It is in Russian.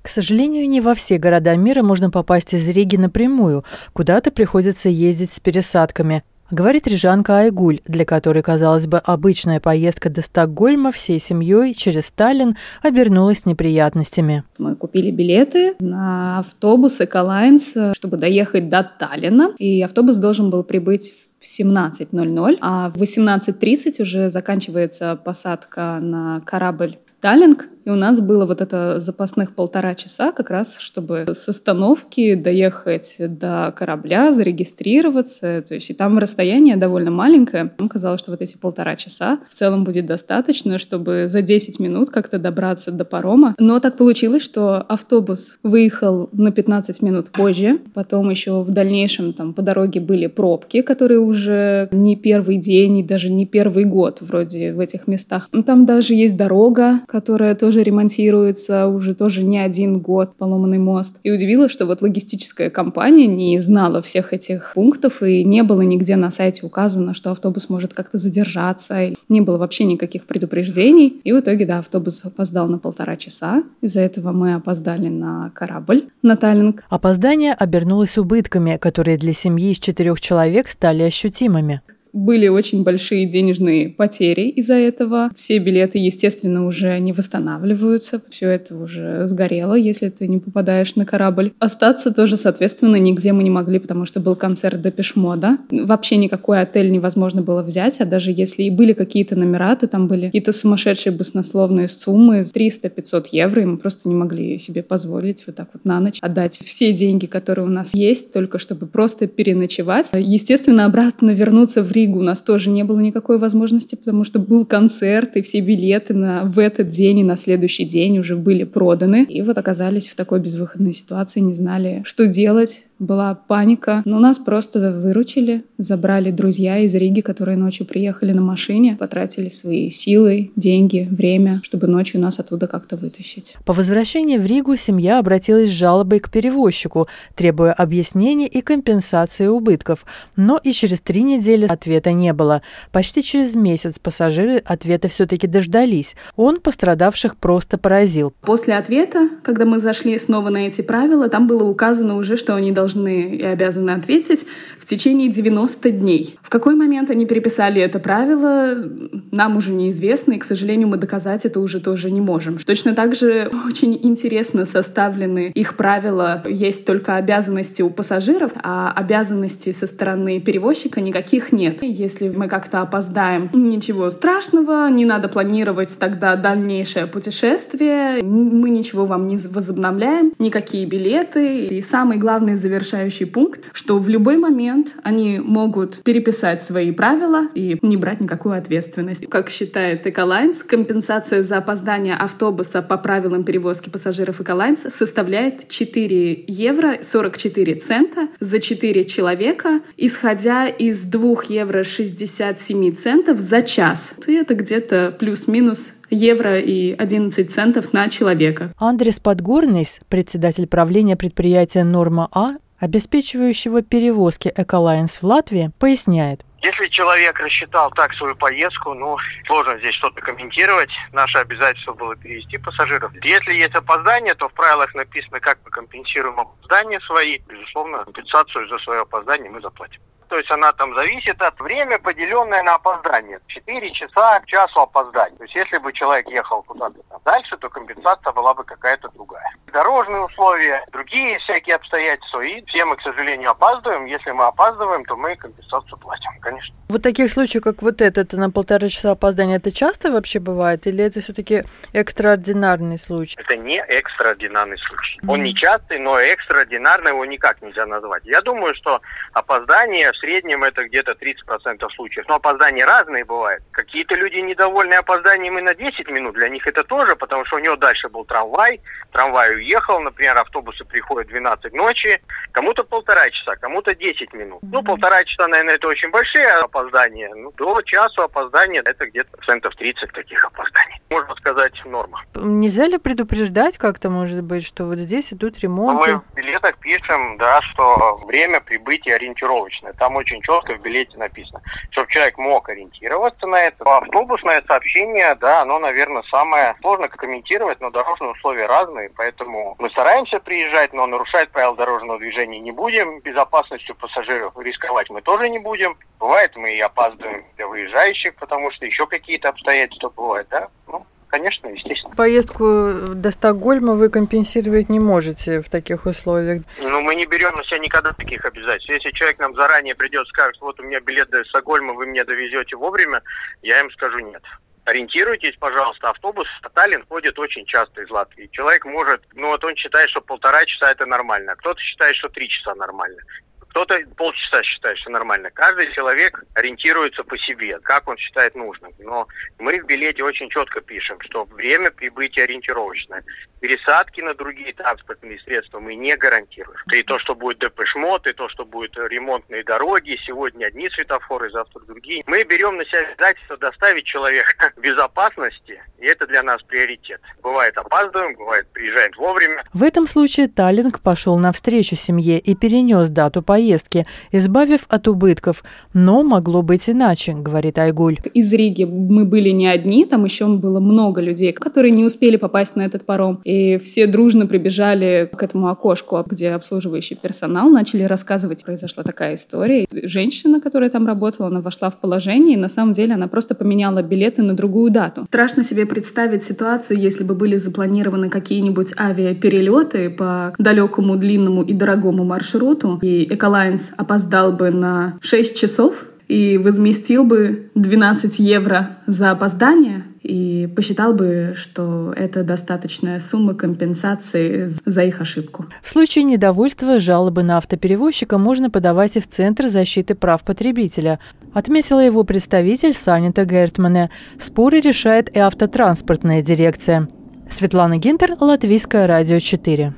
К сожалению, не во все города мира можно попасть из Риги напрямую, куда-то приходится ездить с пересадками. Говорит рижанка Айгуль, для которой, казалось бы, обычная поездка до Стокгольма всей семьей через Таллин обернулась неприятностями. Мы купили билеты на автобус Эколайнс, чтобы доехать до Таллина, и автобус должен был прибыть в 17:00, а в 18:30 уже заканчивается посадка на корабль Таллинг. И у нас было вот это запасных 1,5 часа как раз, чтобы с остановки доехать до корабля, зарегистрироваться. То есть и там расстояние довольно маленькое. Нам казалось, что вот эти 1,5 часа в целом будет достаточно, чтобы за 10 минут как-то добраться до парома. Но так получилось, что автобус выехал на 15 минут позже. Потом еще в дальнейшем там по дороге были пробки, которые уже не первый день и даже не первый год вроде в этих местах. Там даже есть дорога, которая тоже ремонтируется уже тоже не один год, поломанный мост. И удивило, что вот логистическая компания не знала всех этих пунктов, и не было нигде на сайте указано, что автобус может как-то задержаться. Не было вообще никаких предупреждений. И в итоге, да, автобус опоздал на 1,5 часа. Из-за этого мы опоздали на корабль, на Таллинг. Опоздание обернулось убытками, которые для семьи из 4 человек стали ощутимыми. Были очень большие денежные потери из-за этого. Все билеты, естественно, уже не восстанавливаются. Все это уже сгорело, если ты не попадаешь на корабль. Остаться тоже, соответственно, нигде мы не могли, потому что был концерт Депеш Мода. Вообще никакой отель невозможно было взять, а даже если и были какие-то номера, то там были какие-то сумасшедшие баснословные суммы, 300-500 евро, и мы просто не могли себе позволить вот так вот на ночь отдать все деньги, которые у нас есть, только чтобы просто переночевать. Естественно, обратно вернуться в Ригу у нас тоже не было никакой возможности, потому что был концерт, и все билеты в этот день и на следующий день уже были проданы. И вот оказались в такой безвыходной ситуации, не знали, что делать. Была паника. Но нас просто выручили, забрали друзья из Риги, которые ночью приехали на машине, потратили свои силы, деньги, время, чтобы ночью нас оттуда как-то вытащить. По возвращении в Ригу семья обратилась с жалобой к перевозчику, требуя объяснений и компенсации убытков. Но и через 3 недели ответа не было. Почти через месяц пассажиры ответа все-таки дождались. Он пострадавших просто поразил. После ответа, когда мы зашли снова на эти правила, там было указано уже, что они должны и обязаны ответить в течение 90 дней. В какой момент они переписали это правило, нам уже неизвестно, и, к сожалению, мы доказать это уже тоже не можем. Точно так же очень интересно составлены их правила. Есть только обязанности у пассажиров, а обязанностей со стороны перевозчика никаких нет. Если мы как-то опоздаем, ничего страшного, не надо планировать тогда дальнейшее путешествие, мы ничего вам не возобновляем, никакие билеты. И самый главный завершающий пункт, что в любой момент они могут переписать свои правила и не брать никакую ответственность. Как считает Эколайнс, компенсация за опоздание автобуса по правилам перевозки пассажиров Эколайнс составляет 4 евро 44 цента за 4 человека, исходя из 2 евро 67 центов за час. И это где-то плюс-минус евро и 11 центов на человека. Андрес Подгорнис, председатель правления предприятия «Норма А», обеспечивающего перевозки Эколайнс в Латвии, поясняет. Если человек рассчитал так свою поездку, сложно здесь что-то комментировать. Наше обязательство было перевести пассажиров. Если есть опоздание, то в правилах написано, как мы компенсируем опоздания свои. Безусловно, компенсацию за свое опоздание мы заплатим. То есть она там зависит от времени, поделенное на опоздание. 4 часа к часу опоздания. То есть если бы человек ехал куда-то дальше, то компенсация была бы какая-то другая. Дорожные условия, другие всякие обстоятельства. И все мы, к сожалению, опаздываем. Если мы опаздываем, то мы компенсацию платим, конечно. Вот таких случаев, как вот этот, на 1,5 часа опоздания, это часто вообще бывает? Или это все-таки экстраординарный случай? Это не экстраординарный случай. Он не частый, но экстраординарный его никак нельзя назвать. Я думаю, что опоздание в среднем это где-то 30% случаев. Но опоздания разные бывают. Какие-то люди недовольны опозданием и на 10 минут. Для них это тоже, потому что у него дальше был трамвай. Трамвай уехал, например, автобусы приходят в 12 ночи. Кому-то 1,5 часа, кому-то 10 минут. 1,5 часа, наверное, это очень большие опоздания. До часу опоздания это где-то 30% таких опозданий. Можно сказать, норма. Нельзя ли предупреждать как-то, может быть, что вот здесь идут ремонты? Мы билеты билетах пишем, да, что время прибытия ориентировочное. Там очень четко в билете написано, чтобы человек мог ориентироваться на это. Автобусное сообщение, да, оно, наверное, самое сложно комментировать, но дорожные условия разные, поэтому мы стараемся приезжать, но нарушать правила дорожного движения не будем. Безопасностью пассажиров рисковать мы тоже не будем. Бывает, мы и опаздываем для выезжающих, потому что еще какие-то обстоятельства бывают, да. Конечно, естественно. Поездку до Стокгольма вы компенсировать не можете в таких условиях. Мы не берем на себя никогда таких обязательств. Если человек нам заранее придет и скажет, вот у меня билет до Стокгольма, вы меня довезете вовремя, я им скажу нет. Ориентируйтесь, пожалуйста, автобус в Таллин ходит очень часто из Латвии. Человек может, он считает, что 1,5 часа это нормально, кто-то считает, что 3 часа нормально. Кто-то полчаса считает, что нормально. Каждый человек ориентируется по себе, как он считает нужным. Но мы в билете очень четко пишем, что время прибытия ориентировочное. Пересадки на другие транспортные средства мы не гарантируем. И то, что будет депешмот, и то, что будут ремонтные дороги, сегодня одни светофоры, завтра другие. Мы берем на себя обязательство доставить человека в безопасности, и это для нас приоритет. Бывает опаздываем, бывает приезжаем вовремя. В этом случае Таллинк пошел навстречу семье и перенес дату поездки, избавив от убытков. Но могло быть иначе, говорит Айгуль. Из Риги мы были не одни, там еще было много людей, которые не успели попасть на этот паром. И все дружно прибежали к этому окошку, где обслуживающий персонал, начали рассказывать. Произошла такая история. Женщина, которая там работала, она вошла в положение, и на самом деле она просто поменяла билеты на другую дату. Страшно себе представить ситуацию, если бы были запланированы какие-нибудь авиаперелеты по далекому, длинному и дорогому маршруту, и Эколайнс опоздал бы на 6 часов и возместил бы 12 евро за опоздание, и посчитал бы, что это достаточная сумма компенсации за их ошибку. В случае недовольства жалобы на автоперевозчика можно подавать и в Центр защиты прав потребителя, отметила его представитель Санита Гертмане. Споры решает и автотранспортная дирекция. Светлана Гинтер, Латвийское радио 4.